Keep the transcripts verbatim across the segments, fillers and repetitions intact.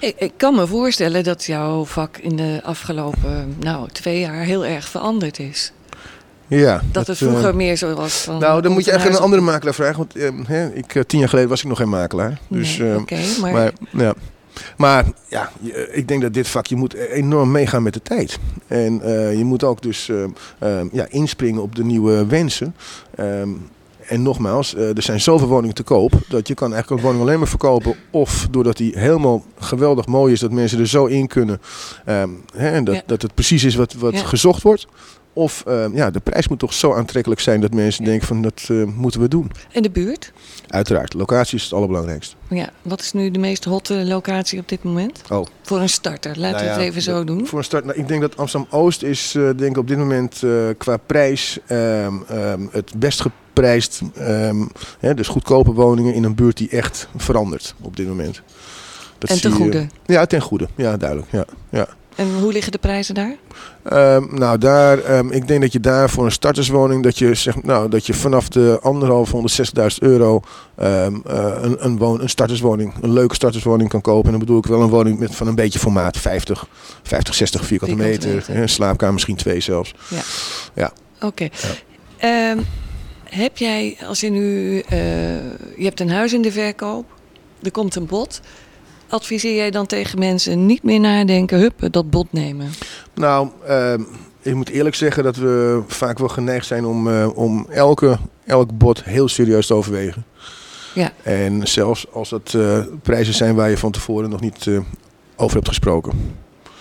Ik, ik kan me voorstellen dat jouw vak in de afgelopen nou, twee jaar heel erg veranderd is. Ja. Dat het vroeger uh, meer zo was van... Nou, dan moet je eigenlijk een andere makelaar vragen. Want uh, hè, ik, uh, tien jaar geleden was ik nog geen makelaar. Dus, nee, uh, Oké, okay, maar... maar... Ja. Maar ja, je, ik denk dat dit vak, je moet enorm meegaan met de tijd. En uh, je moet ook dus uh, uh, ja, inspringen op de nieuwe wensen. Um, En nogmaals, uh, er zijn zoveel woningen te koop dat je kan eigenlijk een woning alleen maar verkopen. Of doordat die helemaal geweldig mooi is, dat mensen er zo in kunnen. Um, hè, en dat, ja. dat het precies is wat, wat ja. gezocht wordt. Of uh, ja, de prijs moet toch zo aantrekkelijk zijn dat mensen ja. denken van dat uh, moeten we doen. En de buurt? Uiteraard, locatie is het allerbelangrijkst. Ja, wat is nu de meest hotte locatie op dit moment? Oh. Voor een starter, laten nou ja, we het even zo de, doen. Voor een start, nou, ik denk dat Amsterdam-Oost is uh, denk ik op dit moment uh, qua prijs um, um, het best geprijsd. Um, hè, dus goedkope woningen in een buurt die echt verandert op dit moment. Dat en ten goede? Je, ja, ten goede. Ja, duidelijk. Ja, ja. En hoe liggen de prijzen daar? Um, nou, daar, um, ik denk dat je daar voor een starterswoning, dat je, zeg, nou, dat je vanaf de anderhalf honderdzestigduizend euro um, uh, een, een, woon, een starterswoning, een leuke starterswoning kan kopen. En dan bedoel ik wel een woning met van een beetje formaat, vijftig, vijftig, zestig vierkante meter, meter. Hè, slaapkamer misschien twee zelfs. Ja. Ja. Oké. Okay. Ja. Um, heb jij, als je nu, uh, je hebt een huis in de verkoop, er komt een bod. Adviseer jij dan tegen mensen niet meer nadenken, hup, dat bod nemen? Nou, uh, ik moet eerlijk zeggen dat we vaak wel geneigd zijn om, uh, om elke, elk bod heel serieus te overwegen. Ja. En zelfs als dat uh, prijzen zijn waar je van tevoren nog niet uh, over hebt gesproken.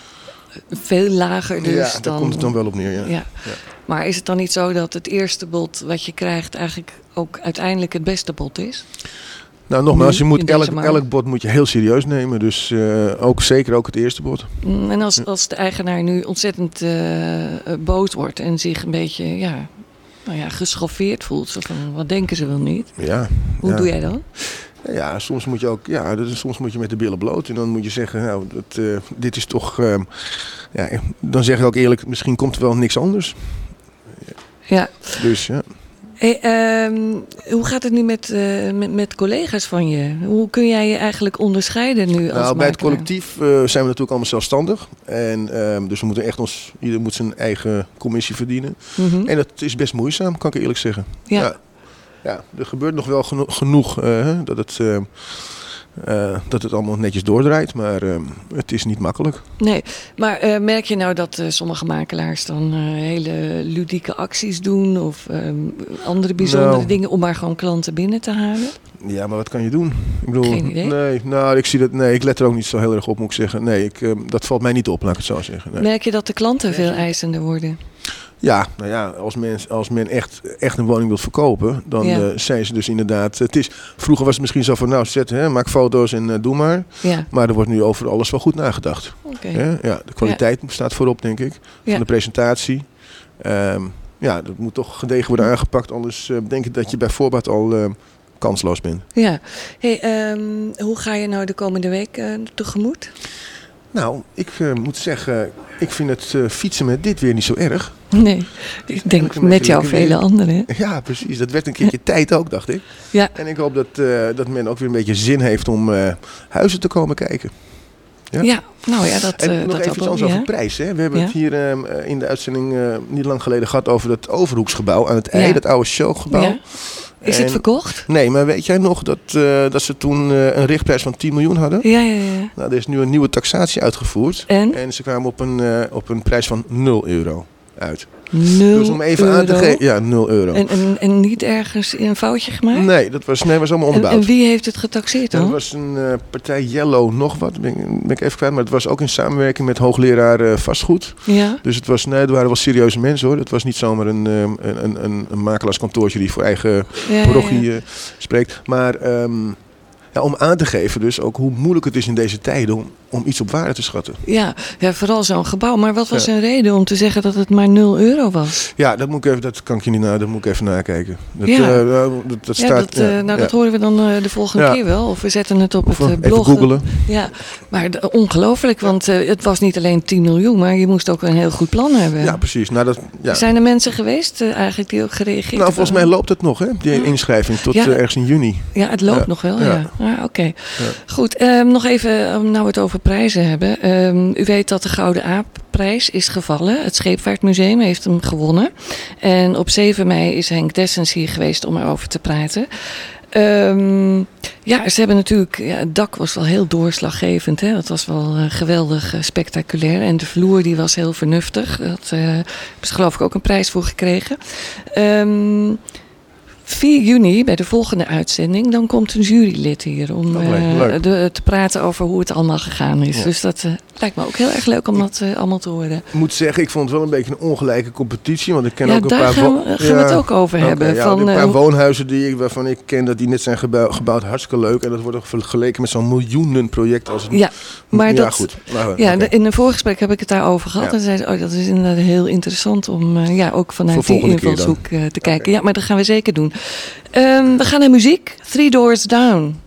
Veel lager dus. Ja, daar dan... komt het dan wel op neer, ja. Ja. Ja. Maar is het dan niet zo dat het eerste bod wat je krijgt eigenlijk ook uiteindelijk het beste bod is? Nou, nogmaals, je moet elk, elk bod moet je heel serieus nemen. Dus uh, ook, zeker ook het eerste bod. En als, als de eigenaar nu ontzettend uh, boos wordt en zich een beetje ja, nou ja, geschoffeerd voelt. Zo van, wat denken ze wel niet? Ja, Hoe ja. doe jij dan? Ja, soms moet je ook, ja, dus soms moet je met de billen bloot. En dan moet je zeggen, nou, dat, uh, dit is toch... Uh, ja, dan zeg ik ook eerlijk, misschien komt er wel niks anders. Ja. Dus ja. Hey, um, hoe gaat het nu met, uh, met, met collega's van je? Hoe kun jij je eigenlijk onderscheiden nu als nou, bij het makelaar? collectief uh, zijn we natuurlijk allemaal zelfstandig. En, um, dus we moeten echt ons, ieder moet zijn eigen commissie verdienen. Mm-hmm. En dat is best moeizaam, kan ik eerlijk zeggen. Ja. Ja, ja er gebeurt nog wel geno- genoeg uh, dat het... Uh, Uh, dat het allemaal netjes doordraait, maar uh, het is niet makkelijk. Nee, maar uh, merk je nou dat uh, sommige makelaars dan uh, hele ludieke acties doen of uh, andere bijzondere nou, dingen om maar gewoon klanten binnen te halen? Ja, maar wat kan je doen? Ik bedoel, Geen idee. Nee, nou, ik zie dat. Nee, ik let er ook niet zo heel erg op, moet ik zeggen. Nee, ik, uh, dat valt mij niet op, laat ik het zo zeggen. Nee. Merk je dat de klanten veel eisender worden? Ja, nou ja, als men, als men echt, echt een woning wil verkopen, dan ja. uh, zijn ze dus inderdaad... Het is, vroeger was het misschien zo van, nou, zet, hè, maak foto's en uh, doe maar. Ja. Maar er wordt nu over alles wel goed nagedacht. Okay. Ja, ja, de kwaliteit ja. staat voorop, denk ik. Van ja. de presentatie. Um, ja, dat moet toch gedegen worden aangepakt. Anders uh, denk ik dat je bij voorbaat al uh, kansloos bent. Ja. Hey, um, hoe ga je nou de komende week uh, tegemoet? Nou, ik uh, moet zeggen, ik vind het uh, fietsen met dit weer niet zo erg. Nee, ik denk met jou vele anderen. Ja, precies. Dat werd een keertje tijd ook, dacht ik. Ja. En ik hoop dat, uh, dat men ook weer een beetje zin heeft om uh, huizen te komen kijken. Ja, ja nou ja, dat... En uh, nog dat even iets anders ja. over prijs. Hè. We hebben ja. het hier uh, in de uitzending uh, niet lang geleden gehad over dat Overhoeksgebouw aan het ei, ja. dat oude showgebouw. Ja. Is en, het verkocht? Nee, maar weet jij nog dat, uh, dat ze toen uh, een richtprijs van tien miljoen hadden? Ja, ja, ja. Nou, er is nu een nieuwe taxatie uitgevoerd. En? En ze kwamen op een, uh, op een prijs van nul euro uit. Nul dus om even euro? aan te geven, ja, nul euro. En, en, en niet ergens een foutje gemaakt? Nee, dat was, nee, was allemaal onderbouwd. En, en wie heeft het getaxeerd dan? Dat was een uh, partij Yellow nog wat, ben, ben ik even kwijt. Maar het was ook in samenwerking met hoogleraar uh, vastgoed. Ja. Dus het was, nee, er waren wel serieuze mensen hoor. Het was niet zomaar een, um, een, een, een, een makelaarskantoortje die voor eigen ja, parochie ja, ja. Uh, spreekt. Maar um, ja, om aan te geven dus ook hoe moeilijk het is in deze tijden om, om iets op waarde te schatten. Ja, ja, vooral zo'n gebouw. Maar wat was ja. een reden om te zeggen dat het maar nul euro was? Ja, dat, moet ik even, dat kan ik je niet na, dat moet ik even nakijken. Dat, ja, uh, dat, dat ja, staat, dat, uh, nou, ja. dat horen we dan uh, de volgende ja. keer wel. Of we zetten het op of het uh, blog. Even googelen. Ja, maar de, ongelooflijk, want uh, het was niet alleen tien miljoen, maar je moest ook een heel goed plan hebben. Ja, precies. Nou, dat, ja. Zijn er mensen geweest uh, eigenlijk die ook gereageerd hebben? Nou, volgens mij loopt het nog, hè, die inschrijving, tot ja. uh, ergens in juni. Ja, het loopt ja. nog wel, ja. ja. ja. Ah, Oké. Okay. Ja. Goed, um, nog even, um, nou we het over prijzen hebben. Um, u weet dat de Gouden Aapprijs is gevallen. Het Scheepvaartmuseum heeft hem gewonnen. En op zeven mei is Henk Dessens hier geweest om erover te praten. Um, ja, ze hebben natuurlijk... Ja, het dak was wel heel doorslaggevend. Hè? Dat was wel uh, geweldig uh, spectaculair. En de vloer die was heel vernuftig. Daar uh, hebben ze geloof ik ook een prijs voor gekregen. Um, vier juni, bij de volgende uitzending, dan komt een jurylid hier om oh, uh, de, te praten over hoe het allemaal gegaan is. Ja. Dus dat uh, lijkt me ook heel erg leuk om dat uh, allemaal te horen. Ik moet zeggen, ik vond het wel een beetje een ongelijke competitie. Want ik ken ja, ook een daar paar gaan we, gaan ja, we het ook over okay, hebben. Ja, van, een paar uh, woonhuizen die ik, waarvan ik ken dat die net zijn gebouw, gebouwd. Hartstikke leuk. En dat wordt ook vergeleken met zo'n miljoenenproject. Als het, ja, maar ja, dat, goed. Nou, ja, okay. In een voorgesprek heb ik het daarover gehad. Ja. En zei ze, oh, dat is inderdaad heel interessant om uh, ja, ook vanuit die invalshoek uh, te kijken. Okay. Ja, maar dat gaan we zeker doen. Um, we gaan naar muziek. Three Doors Down.